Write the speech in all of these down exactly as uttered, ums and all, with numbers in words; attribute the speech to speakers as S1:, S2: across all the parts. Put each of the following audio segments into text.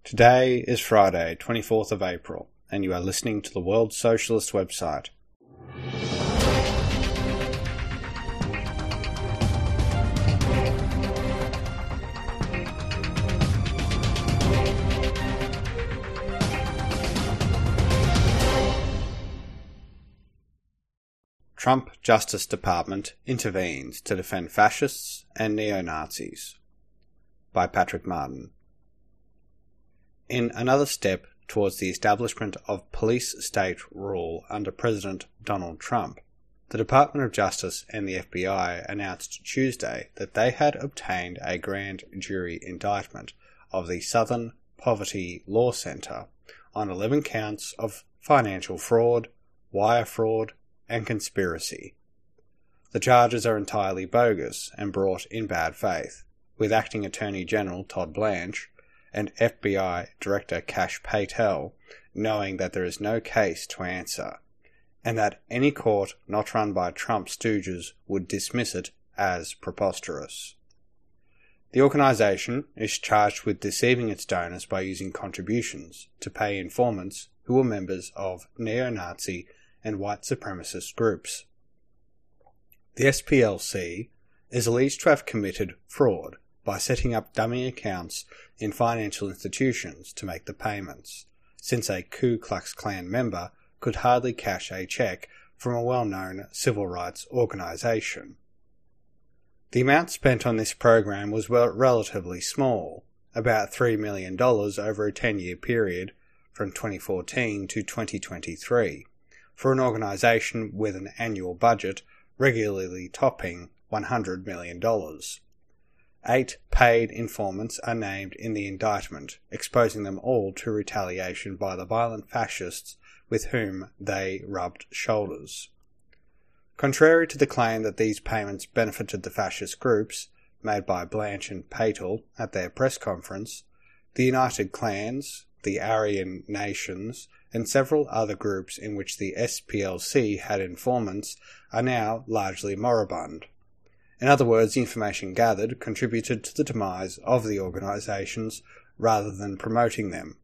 S1: Today is Friday, twenty-fourth of April, and you are listening to the World Socialist website. Trump Justice Department intervenes to defend fascists and neo-Nazis. By Patrick Martin. In another step towards the establishment of police state rule under President Donald Trump, the Department of Justice and the F B I announced Tuesday that they had obtained a grand jury indictment of the Southern Poverty Law Center on eleven counts of financial fraud, wire fraud, and conspiracy. The charges are entirely bogus and brought in bad faith, with Acting Attorney General Todd Blanche and F B I Director Kash Patel knowing that there is no case to answer, and that any court not run by Trump stooges would dismiss it as preposterous. The organisation is charged with deceiving its donors by using contributions to pay informants who were members of neo-Nazi and white supremacist groups. The S P L C is alleged to have committed fraud by setting up dummy accounts in financial institutions to make the payments, since a Ku Klux Klan member could hardly cash a check from a well-known civil rights organisation. The amount spent on this program was well, relatively small, about three million dollars over a ten-year period from twenty fourteen to twenty twenty-three, for an organisation with an annual budget regularly topping one hundred million dollars. Eight paid informants are named in the indictment, exposing them all to retaliation by the violent fascists with whom they rubbed shoulders. Contrary to the claim that these payments benefited the fascist groups, made by Blanche and Patel at their press conference, the United Klans, the Aryan Nations, and several other groups in which the S P L C had informants are now largely moribund. In other words, the information gathered contributed to the demise of the organisations rather than promoting them.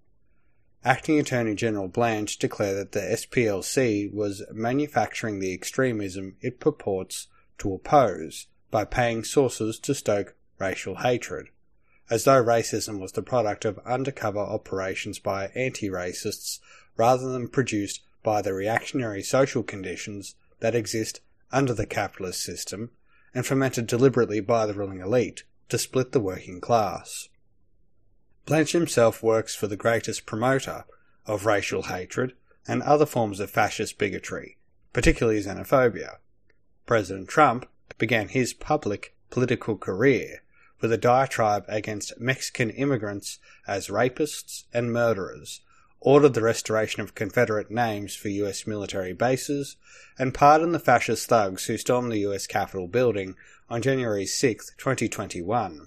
S1: Acting Attorney General Blanche declared that the S P L C was manufacturing the extremism it purports to oppose by paying sources to stoke racial hatred, as though racism was the product of undercover operations by anti-racists rather than produced by the reactionary social conditions that exist under the capitalist system and fomented deliberately by the ruling elite to split the working class. Blanche himself works for the greatest promoter of racial hatred and other forms of fascist bigotry, particularly xenophobia. President Trump began his public political career with a diatribe against Mexican immigrants as rapists and murderers, ordered the restoration of Confederate names for U S military bases, and pardoned the fascist thugs who stormed the U S Capitol building on January sixth, twenty twenty-one.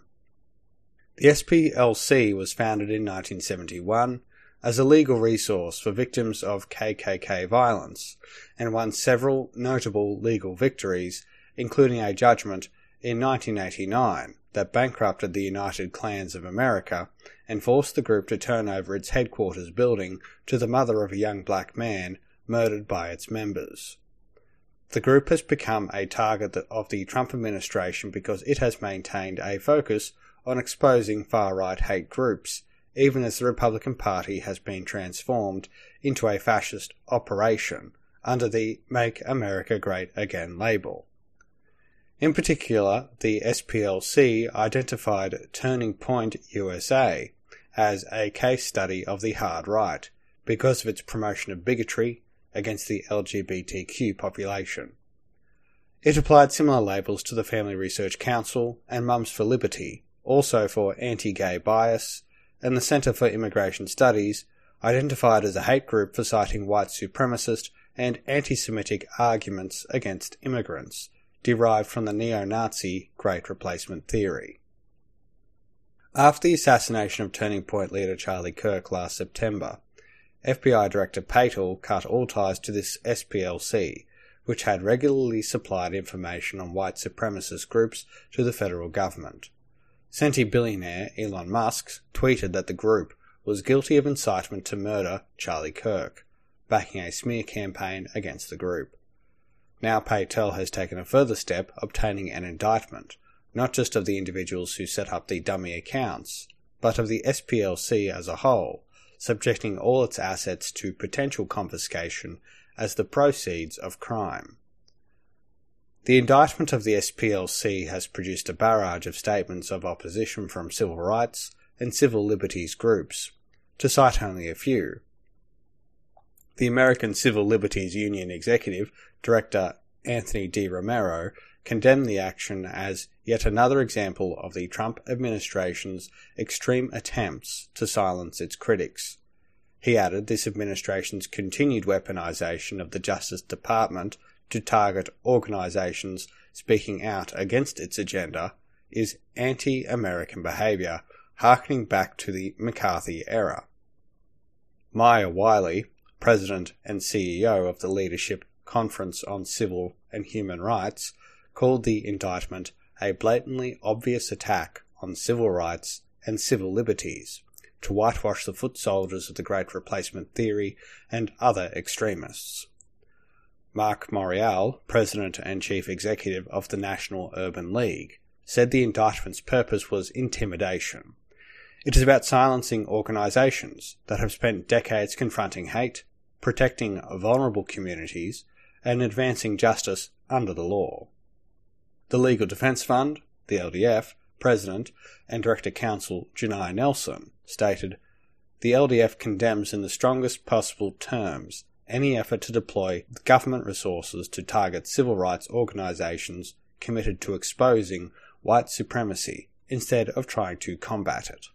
S1: The S P L C was founded in nineteen seventy-one as a legal resource for victims of K K K violence, and won several notable legal victories, including a judgment in nineteen eighty-nine that bankrupted the United Klans of America and forced the group to turn over its headquarters building to the mother of a young black man murdered by its members. The group has become a target of the Trump administration because it has maintained a focus on exposing far-right hate groups, even as the Republican Party has been transformed into a fascist operation under the Make America Great Again label. In particular, the S P L C identified Turning Point U S A as a case study of the hard right because of its promotion of bigotry against the L G B T Q population. It applied similar labels to the Family Research Council and Mums for Liberty, also for anti-gay bias, and the Center for Immigration Studies, identified as a hate group for citing white supremacist and anti-Semitic arguments against immigrants, derived from the neo-Nazi Great Replacement theory. After the assassination of Turning Point leader Charlie Kirk last September, F B I Director Patel cut all ties to this S P L C, which had regularly supplied information on white supremacist groups to the federal government. Centi billionaire Elon Musk tweeted that the group was guilty of incitement to murder Charlie Kirk, backing a smear campaign against the group. Now Patel has taken a further step, obtaining an indictment, not just of the individuals who set up the dummy accounts, but of the S P L C as a whole, subjecting all its assets to potential confiscation as the proceeds of crime. The indictment of the S P L C has produced a barrage of statements of opposition from civil rights and civil liberties groups, to cite only a few. The American Civil Liberties Union Executive Director Anthony D. Romero condemned the action as yet another example of the Trump administration's extreme attempts to silence its critics. He added this administration's continued weaponization of the Justice Department to target organizations speaking out against its agenda is anti-American behavior, harkening back to the McCarthy era. Maya Wiley, President and C E O of the Leadership Conference on Civil and Human Rights, called the indictment a blatantly obvious attack on civil rights and civil liberties, to whitewash the foot soldiers of the Great Replacement theory and other extremists. Mark Morial, President and Chief Executive of the National Urban League, said the indictment's purpose was intimidation. It is about silencing organisations that have spent decades confronting hate, protecting vulnerable communities, and advancing justice under the law. The Legal Defence Fund, the L D F, President and Director Counsel Janai Nelson, stated, "The L D F condemns in the strongest possible terms any effort to deploy government resources to target civil rights organisations committed to exposing white supremacy instead of trying to combat it."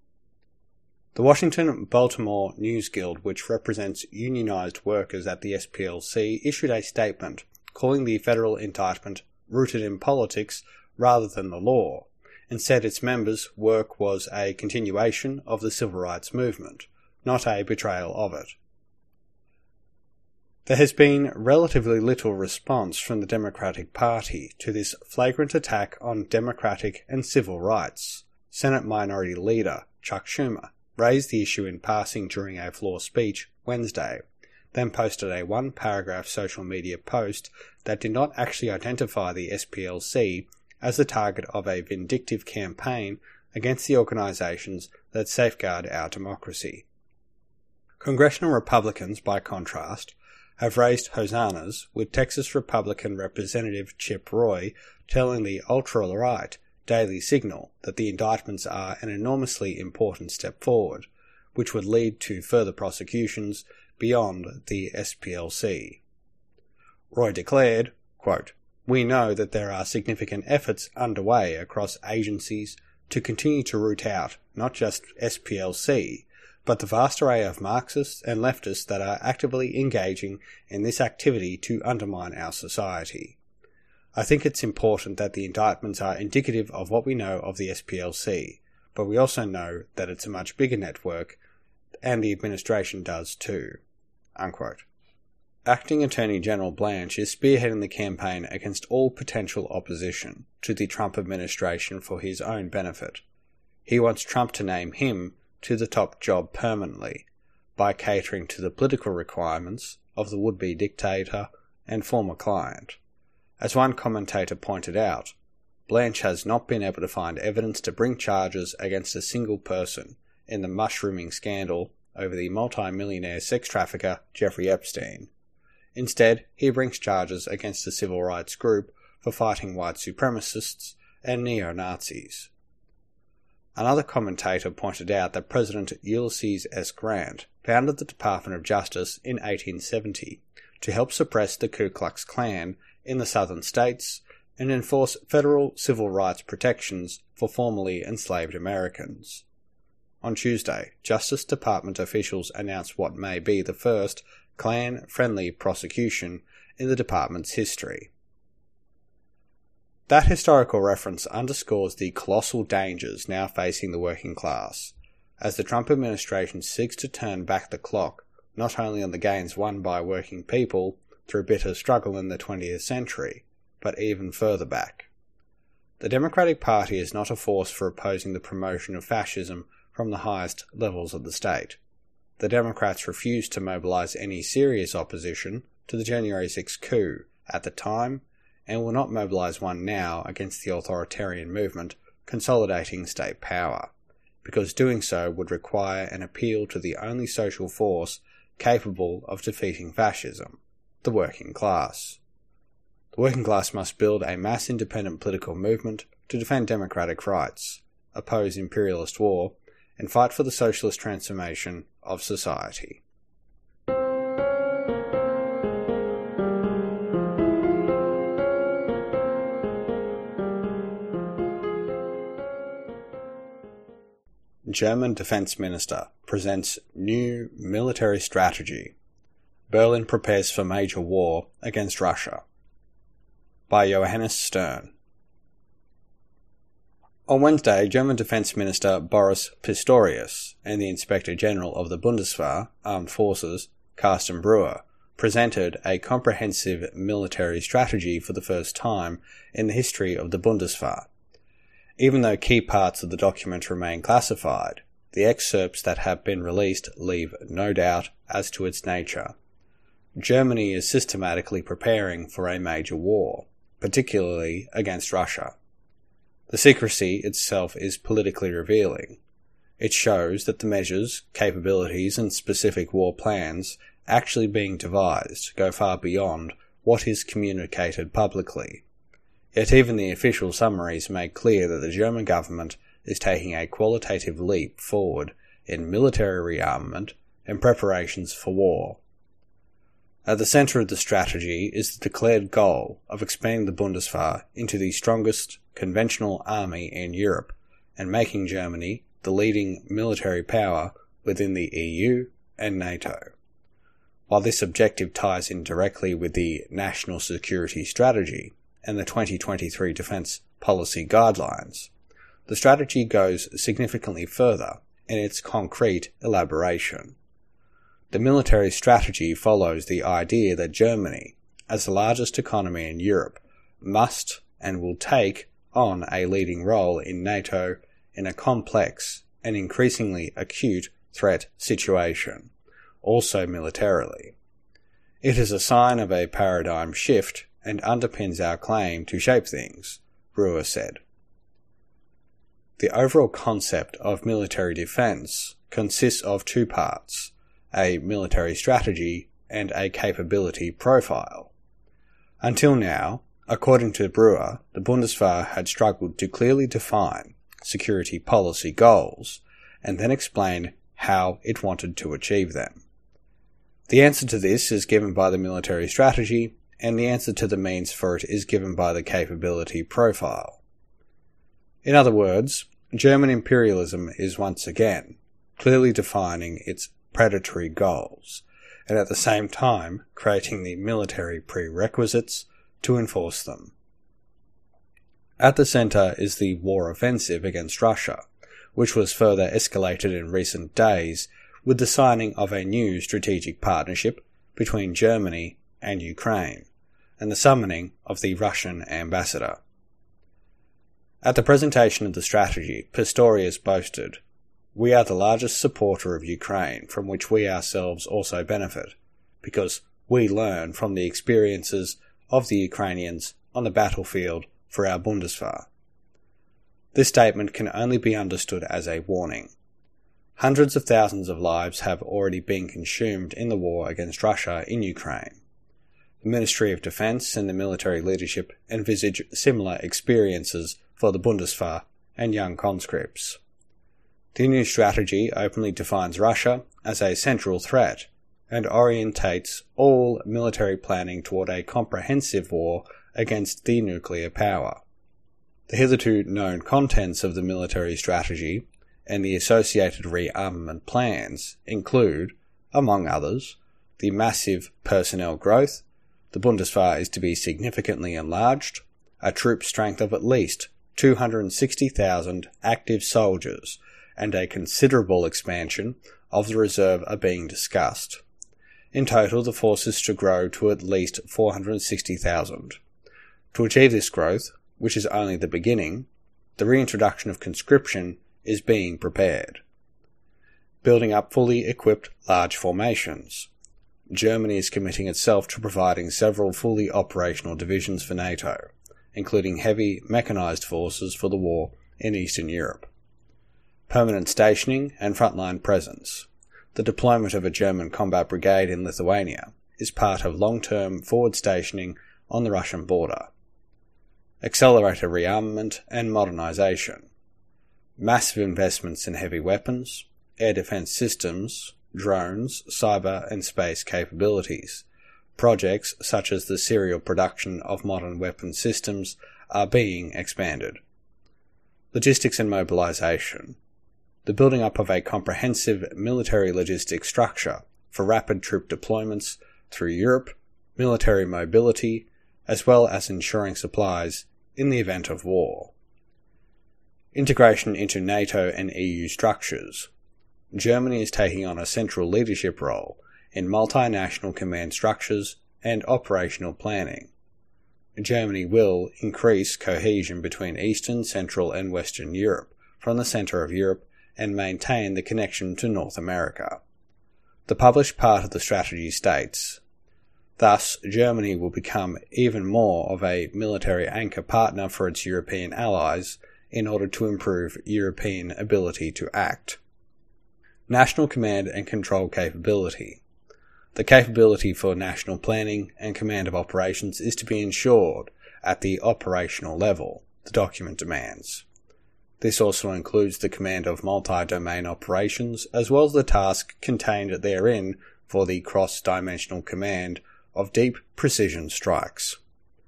S1: The Washington-Baltimore News Guild, which represents unionised workers at the S P L C, issued a statement calling the federal indictment rooted in politics rather than the law, and said its members' work was a continuation of the civil rights movement, not a betrayal of it. There has been relatively little response from the Democratic Party to this flagrant attack on democratic and civil rights. Senate Minority Leader Chuck Schumer raised the issue in passing during a floor speech Wednesday, then posted a one-paragraph social media post that did not actually identify the S P L C as the target of a vindictive campaign against the organisations that safeguard our democracy. Congressional Republicans, by contrast, have raised hosannas, with Texas Republican Representative Chip Roy telling the ultra-right Daily Signal that the indictments are an enormously important step forward, which would lead to further prosecutions beyond the S P L C. Roy declared, quote, "We know that there are significant efforts underway across agencies to continue to root out not just S P L C, but the vast array of Marxists and leftists that are actively engaging in this activity to undermine our society. I think it's important that the indictments are indicative of what we know of the S P L C, but we also know that it's a much bigger network, and the administration does too." Unquote. Acting Attorney General Blanche is spearheading the campaign against all potential opposition to the Trump administration for his own benefit. He wants Trump to name him to the top job permanently, by catering to the political requirements of the would-be dictator and former client. As one commentator pointed out, Blanche has not been able to find evidence to bring charges against a single person in the mushrooming scandal over the multi-millionaire sex trafficker Jeffrey Epstein. Instead, he brings charges against a civil rights group for fighting white supremacists and neo-Nazis. Another commentator pointed out that President Ulysses S. Grant founded the Department of Justice in eighteen seventy to help suppress the Ku Klux Klan in the southern states and enforce federal civil rights protections for formerly enslaved Americans. On Tuesday, Justice Department officials announced what may be the first Klan-friendly prosecution in the department's history. That historical reference underscores the colossal dangers now facing the working class, as the Trump administration seeks to turn back the clock not only on the gains won by working people through bitter struggle in the twentieth century, but even further back. The Democratic Party is not a force for opposing the promotion of fascism from the highest levels of the state. The Democrats refused to mobilise any serious opposition to the January sixth coup at the time, and will not mobilise one now against the authoritarian movement consolidating state power, because doing so would require an appeal to the only social force capable of defeating fascism, the working class. The working class must build a mass independent political movement to defend democratic rights, oppose imperialist war, and fight for the socialist transformation of society. German Defense Minister presents new military strategy. Berlin prepares for major war against Russia. By Johannes Stern. On Wednesday, German Defense Minister Boris Pistorius and the Inspector General of the Bundeswehr, Armed Forces, Carsten Breuer, presented a comprehensive military strategy for the first time in the history of the Bundeswehr. Even though key parts of the document remain classified, the excerpts that have been released leave no doubt as to its nature. Germany is systematically preparing for a major war, particularly against Russia. The secrecy itself is politically revealing. It shows that the measures, capabilities, and specific war plans actually being devised go far beyond what is communicated publicly. Yet even the official summaries make clear that the German government is taking a qualitative leap forward in military rearmament and preparations for war. At the centre of the strategy is the declared goal of expanding the Bundeswehr into the strongest conventional army in Europe and making Germany the leading military power within the E U and NATO. While this objective ties in directly with the National Security Strategy and the twenty twenty-three Defence Policy Guidelines, the strategy goes significantly further in its concrete elaboration. The military strategy follows the idea that Germany, as the largest economy in Europe, must and will take on a leading role in NATO in a complex and increasingly acute threat situation, also militarily. It is a sign of a paradigm shift and underpins our claim to shape things, Breuer said. The overall concept of military defence consists of two parts, a military strategy and a capability profile. Until now, according to Breuer, the Bundeswehr had struggled to clearly define security policy goals and then explain how it wanted to achieve them. The answer to this is given by the military strategy, and the answer to the means for it is given by the capability profile. In other words, German imperialism is once again clearly defining its predatory goals, and at the same time creating the military prerequisites to enforce them. At the centre is the war offensive against Russia, which was further escalated in recent days with the signing of a new strategic partnership between Germany and Ukraine, and the summoning of the Russian ambassador. At the presentation of the strategy, Pistorius boasted, "We are the largest supporter of Ukraine, from which we ourselves also benefit, because we learn from the experiences of the Ukrainians on the battlefield for our Bundeswehr." This statement can only be understood as a warning. Hundreds of thousands of lives have already been consumed in the war against Russia in Ukraine. The Ministry of Defence and the military leadership envisage similar experiences for the Bundeswehr and young conscripts. The new strategy openly defines Russia as a central threat and orientates all military planning toward a comprehensive war against the nuclear power. The hitherto known contents of the military strategy and the associated rearmament plans include, among others, the massive personnel growth. The Bundeswehr is to be significantly enlarged, a troop strength of at least two hundred sixty thousand active soldiers, and a considerable expansion of the reserve are being discussed. In total, the force is to grow to at least four hundred sixty thousand. To achieve this growth, which is only the beginning, the reintroduction of conscription is being prepared. building up fully equipped large formations. Germany is committing itself to providing several fully operational divisions for NATO, including heavy mechanised forces for the war in Eastern Europe. Permanent stationing and frontline presence. The deployment of a German combat brigade in Lithuania is part of long-term forward stationing on the Russian border. Accelerated rearmament and modernisation. Massive investments in heavy weapons, air defence systems, drones, cyber and space capabilities. Projects such as the serial production of modern weapon systems are being expanded. Logistics and mobilisation. The building up of a comprehensive military logistics structure for rapid troop deployments through Europe, military mobility, as well as ensuring supplies in the event of war. Integration into NATO and E U structures. Germany is taking on a central leadership role in multinational command structures and operational planning. Germany will increase cohesion between Eastern, Central and Western Europe from the centre of Europe and maintain the connection to North America. The published part of the strategy states, thus, Germany will become even more of a military anchor partner for its European allies in order to improve European ability to act. National command and control capability. The capability for national planning and command of operations is to be ensured at the operational level, the document demands. This also includes the command of multi-domain operations as well as the task contained therein for the cross-dimensional command of deep precision strikes.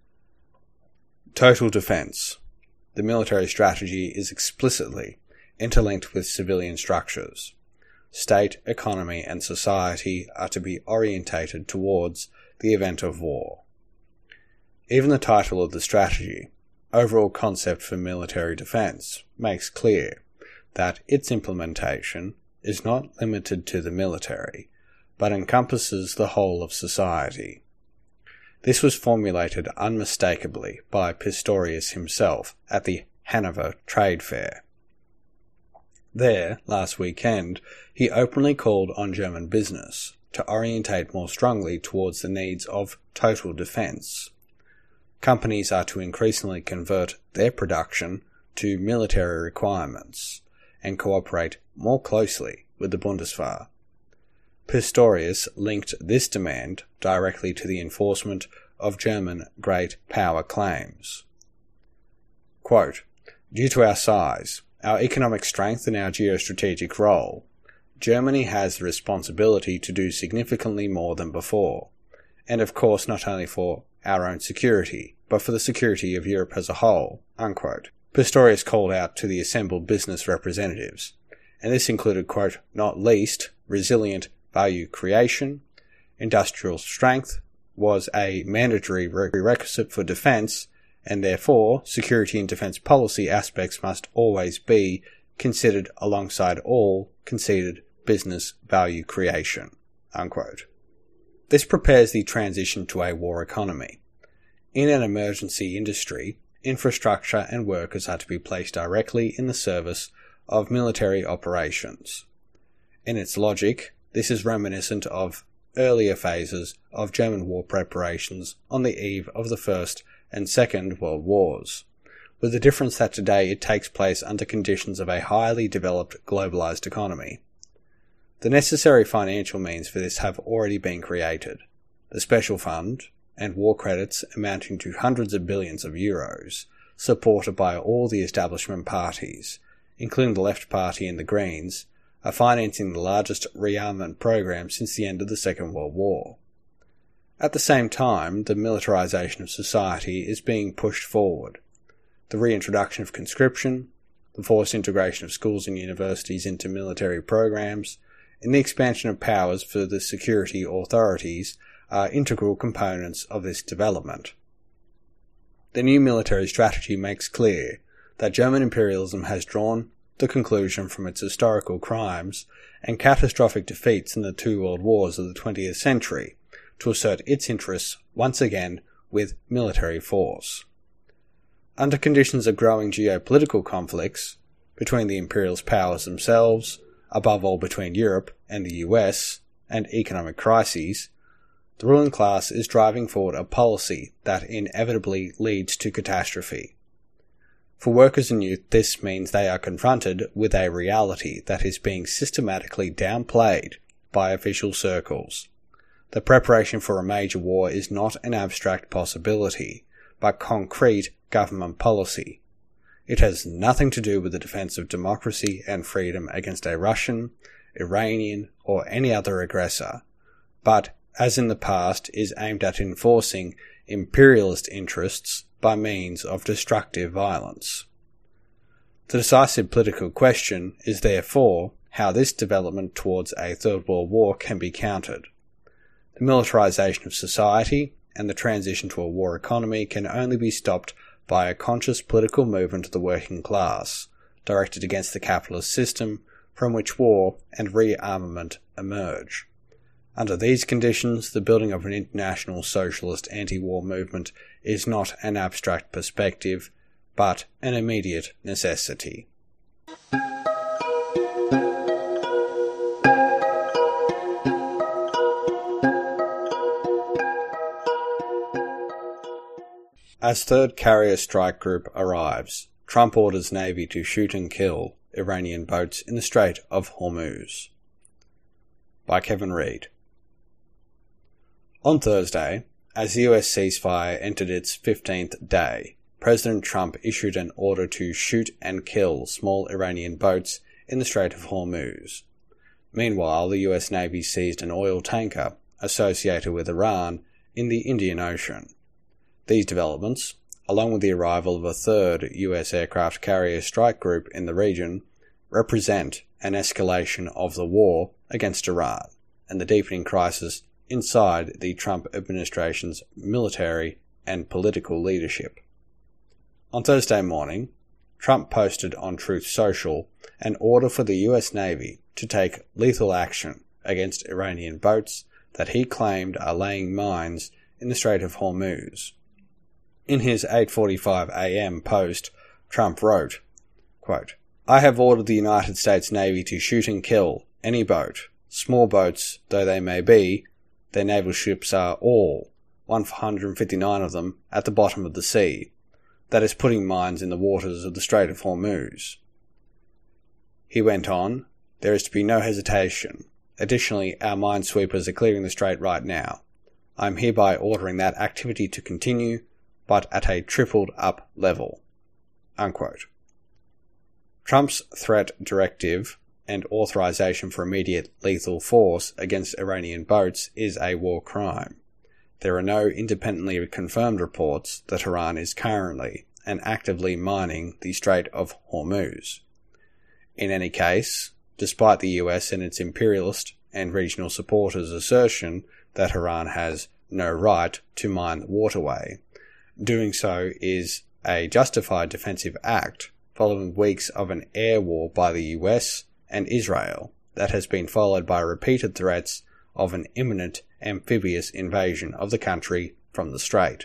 S1: Total defence. The military strategy is explicitly interlinked with civilian structures. State, economy and society are to be orientated towards the event of war. Even the title of the strategy, Overall Concept for Military Defence, makes clear that its implementation is not limited to the military, but encompasses the whole of society. This was formulated unmistakably by Pistorius himself at the Hanover Trade Fair. There, last weekend, he openly called on German business to orientate more strongly towards the needs of total defence. Companies are to increasingly convert their production to military requirements and cooperate more closely with the Bundeswehr. Pistorius linked this demand directly to the enforcement of German great power claims. Quote, due to our size, our economic strength and our geostrategic role, Germany has the responsibility to do significantly more than before, and of course not only for our own security, but for the security of Europe as a whole, unquote. Pistorius called out to the assembled business representatives, and this included, quote, not least, resilient value creation, industrial strength was a mandatory prerequisite for defence, and therefore security and defence policy aspects must always be considered alongside all conceded business value creation, unquote. This prepares the transition to a war economy. In an emergency industry, infrastructure and workers are to be placed directly in the service of military operations. In its logic, this is reminiscent of earlier phases of German war preparations on the eve of the First and Second World Wars, with the difference that today it takes place under conditions of a highly developed globalized economy. The necessary financial means for this have already been created. The Special Fund and war credits amounting to hundreds of billions of euros, supported by all the establishment parties, including the Left Party and the Greens, are financing the largest rearmament program since the end of the Second World War. At the same time, the militarization of society is being pushed forward. The reintroduction of conscription, the forced integration of schools and universities into military programs, and the expansion of powers for the security authorities are integral components of this development. The new military strategy makes clear that German imperialism has drawn the conclusion from its historical crimes and catastrophic defeats in the two world wars of the twentieth century to assert its interests once again with military force. Under conditions of growing geopolitical conflicts between the imperialist powers themselves, above all between Europe and the U S, and economic crises, the ruling class is driving forward a policy that inevitably leads to catastrophe. For workers and youth, this means they are confronted with a reality that is being systematically downplayed by official circles. The preparation for a major war is not an abstract possibility, but concrete government policy. It has nothing to do with the defense of democracy and freedom against a Russian, Iranian, or any other aggressor, but, as in the past, is aimed at enforcing imperialist interests by means of destructive violence. The decisive political question is therefore how this development towards a Third World War can be countered. The militarization of society and the transition to a war economy can only be stopped by a conscious political movement of the working class, directed against the capitalist system from which war and rearmament emerge. Under these conditions, the building of an international socialist anti-war movement is not an abstract perspective, but an immediate necessity. As Third Carrier Strike Group arrives, Trump orders Navy to shoot and kill Iranian boats in the Strait of Hormuz. By Kevin Reed. On Thursday, as the U S ceasefire entered its fifteenth day, President Trump issued an order to shoot and kill small Iranian boats in the Strait of Hormuz. Meanwhile, the U S Navy seized an oil tanker associated with Iran in the Indian Ocean. These developments, along with the arrival of a third U S aircraft carrier strike group in the region, represent an escalation of the war against Iran and the deepening crisis inside the Trump administration's military and political leadership. On Thursday morning, Trump posted on Truth Social an order for the U S Navy to take lethal action against Iranian boats that he claimed are laying mines in the Strait of Hormuz. In his eight forty-five a m post, Trump wrote, quote, "I have ordered the United States Navy to shoot and kill any boat, small boats though they may be, their naval ships are all, one hundred fifty-nine of them, at the bottom of the sea, that is putting mines in the waters of the Strait of Hormuz." He went on, "There is to be no hesitation. Additionally, our minesweepers are clearing the strait right now. I am hereby ordering that activity to continue, but at a tripled-up level." Unquote. Trump's threat directive and authorization for immediate lethal force against Iranian boats is a war crime. There are no independently confirmed reports that Iran is currently and actively mining the Strait of Hormuz. In any case, despite the U S and its imperialist and regional supporters' assertion that Iran has no right to mine the waterway, doing so is a justified defensive act following weeks of an air war by the U S and Israel that has been followed by repeated threats of an imminent amphibious invasion of the country from the strait.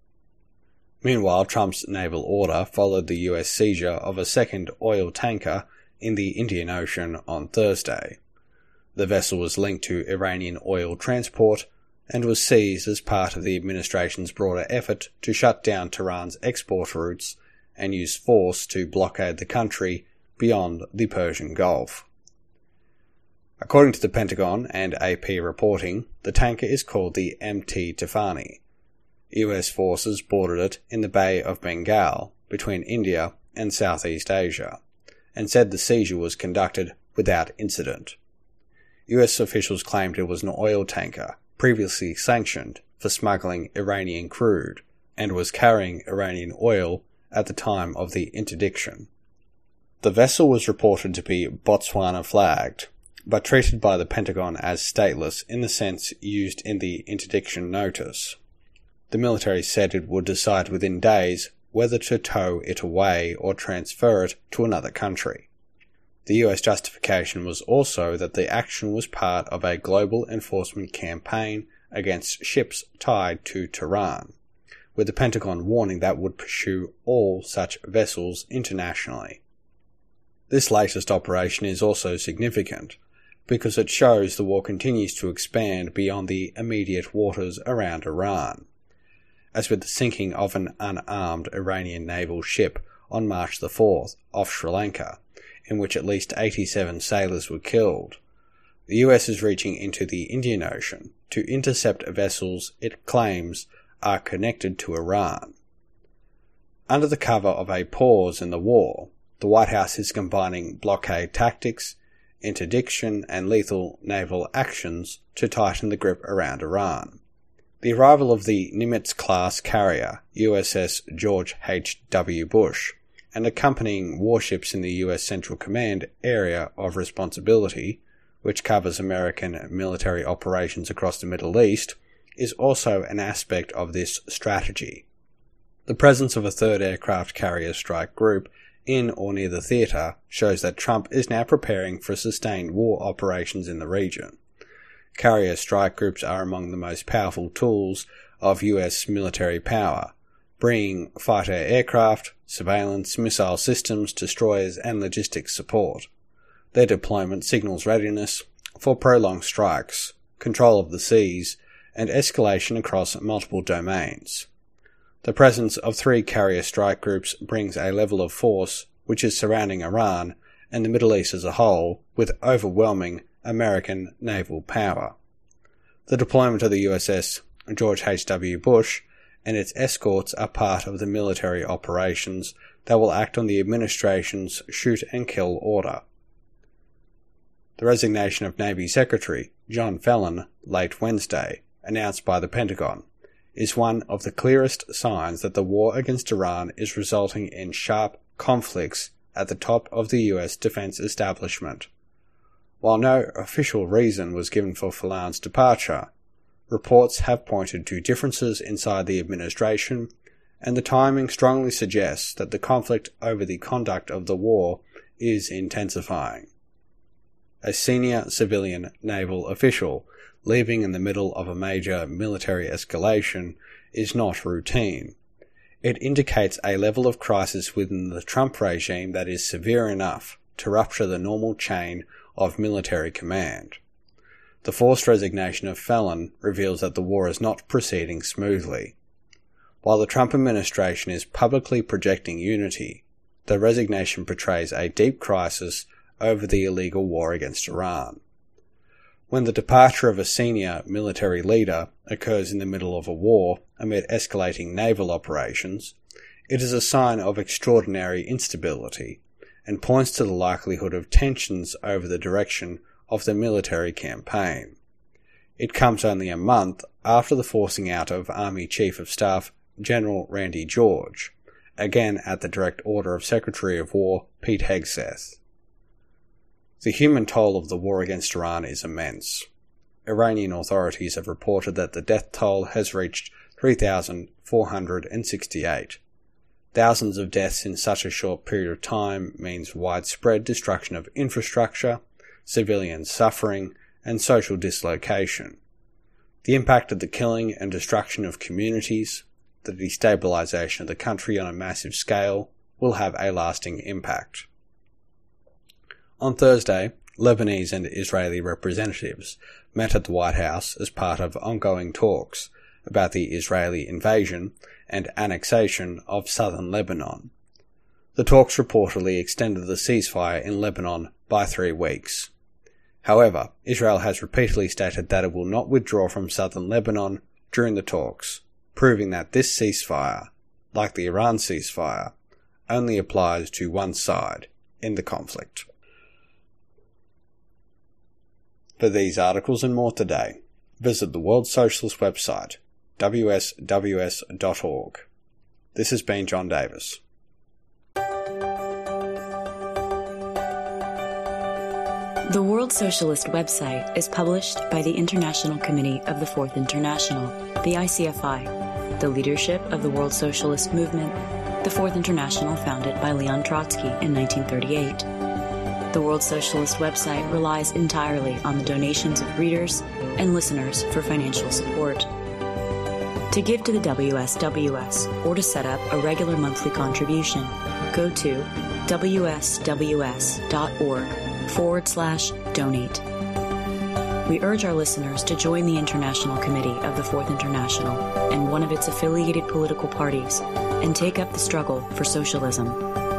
S1: Meanwhile, Trump's naval order followed the U S seizure of a second oil tanker in the Indian Ocean on Thursday. The vessel was linked to Iranian oil transport and was seized as part of the administration's broader effort to shut down Tehran's export routes and use force to blockade the country beyond the Persian Gulf. According to the Pentagon and A P reporting, the tanker is called the M T Tefani. U S forces boarded it in the Bay of Bengal between India and Southeast Asia, and said the seizure was conducted without incident. U S officials claimed it was an oil tanker previously sanctioned for smuggling Iranian crude and was carrying Iranian oil at the time of the interdiction. The vessel was reported to be Botswana flagged, but treated by the Pentagon as stateless in the sense used in the interdiction notice. The military said it would decide within days whether to tow it away or transfer it to another country. The U S justification was also that the action was part of a global enforcement campaign against ships tied to Tehran, with the Pentagon warning that would pursue all such vessels internationally. This latest operation is also significant because it shows the war continues to expand beyond the immediate waters around Iran, as with the sinking of an unarmed Iranian naval ship on March the fourth off Sri Lanka, in which at least eighty-seven sailors were killed. The U S is reaching into the Indian Ocean to intercept vessels it claims are connected to Iran. Under the cover of a pause in the war, the White House is combining blockade tactics, interdiction, and lethal naval actions to tighten the grip around Iran. The arrival of the Nimitz-class carrier, U S S George H W Bush, and accompanying warships in the U S Central Command area of responsibility, which covers American military operations across the Middle East, is also an aspect of this strategy. The presence of a third aircraft carrier strike group in or near the theatre shows that Trump is now preparing for sustained war operations in the region. Carrier strike groups are among the most powerful tools of U S military power, bringing fighter aircraft, surveillance, missile systems, destroyers, and logistics support. Their deployment signals readiness for prolonged strikes, control of the seas, and escalation across multiple domains. The presence of three carrier strike groups brings a level of force which is surrounding Iran and the Middle East as a whole with overwhelming American naval power. The deployment of the U S S George H W Bush and its escorts are part of the military operations that will act on the administration's shoot and kill order. The resignation of Navy Secretary John Fallon late Wednesday, announced by the Pentagon, is one of the clearest signs that the war against Iran is resulting in sharp conflicts at the top of the U S defense establishment. While no official reason was given for Fallon's departure, reports have pointed to differences inside the administration, and the timing strongly suggests that the conflict over the conduct of the war is intensifying. A senior civilian naval official leaving in the middle of a major military escalation is not routine. It indicates a level of crisis within the Trump regime that is severe enough to rupture the normal chain of military command. The forced resignation of Fallon reveals that the war is not proceeding smoothly. While the Trump administration is publicly projecting unity, the resignation portrays a deep crisis over the illegal war against Iran. When the departure of a senior military leader occurs in the middle of a war amid escalating naval operations, it is a sign of extraordinary instability and points to the likelihood of tensions over the direction of the military campaign. It comes only a month after the forcing out of Army Chief of Staff General Randy George, again at the direct order of Secretary of War Pete Hegseth. The human toll of the war against Iran is immense. Iranian authorities have reported that the death toll has reached three thousand four hundred sixty-eight. Thousands of deaths in such a short period of time means widespread destruction of infrastructure, civilian suffering, and social dislocation. The impact of the killing and destruction of communities, the destabilization of the country on a massive scale, will have a lasting impact. On Thursday, Lebanese and Israeli representatives met at the White House as part of ongoing talks about the Israeli invasion and annexation of southern Lebanon. The talks reportedly extended the ceasefire in Lebanon by three weeks. However, Israel has repeatedly stated that it will not withdraw from southern Lebanon during the talks, proving that this ceasefire, like the Iran ceasefire, only applies to one side in the conflict. For these articles and more today, visit the World Socialist website, w s w s dot org. This has been John Davis.
S2: The World Socialist website is published by the International Committee of the Fourth International, the I C F I, the leadership of the World Socialist Movement, the Fourth International founded by Leon Trotsky in nineteen thirty-eight. The World Socialist website relies entirely on the donations of readers and listeners for financial support. To give to the W S W S or to set up a regular monthly contribution, go to wsws.org forward slash donate. We urge our listeners to join the International Committee of the Fourth International and one of its affiliated political parties and take up the struggle for socialism.